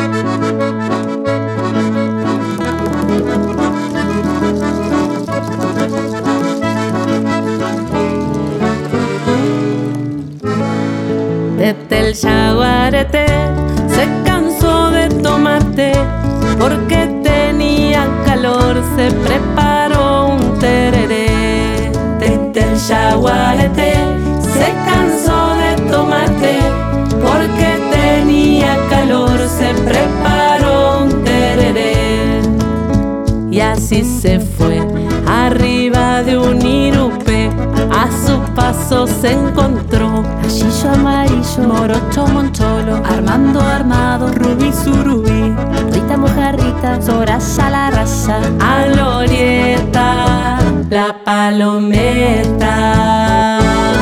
Desde el yaguareté se cansó de tomar té, porque tenía calor, se preparó un tereré. Desde el yaguareté se cansó de tomar té, porque tenía calor, se preparó un tereré. Y así se fue arriba de un irupé, a su paso se encontró Ayillo amarillo, morocho moncholo, Armando armado, rubí surubí, Rita mojarrita, Soraya la raya, a Glorieta la palometa.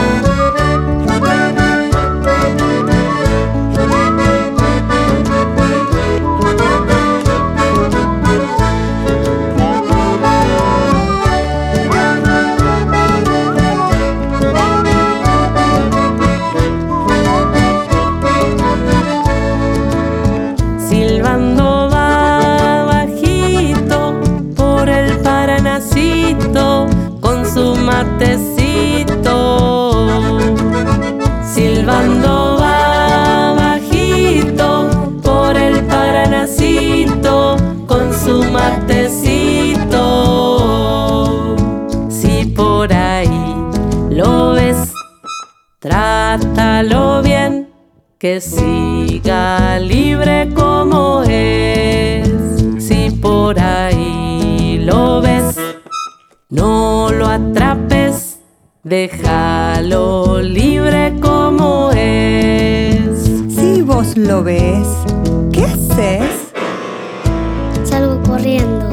Silbando va bajito por el Paranacito con su matecito. Silbando va bajito por el Paranacito con su matecito. Si por ahí lo ves, trátalo bien, que siga libre como es. Si por ahí lo ves, no lo atrapes, déjalo libre como es. Si vos lo ves, ¿qué haces? Salgo corriendo.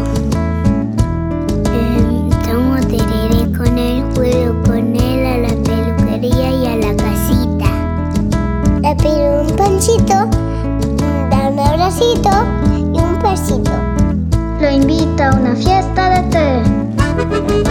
Tomo tereré con él, juego con él a la peluquería y a la casita. Le pido un pancito, da un abracito y un besito. Lo invito a una fiesta de té.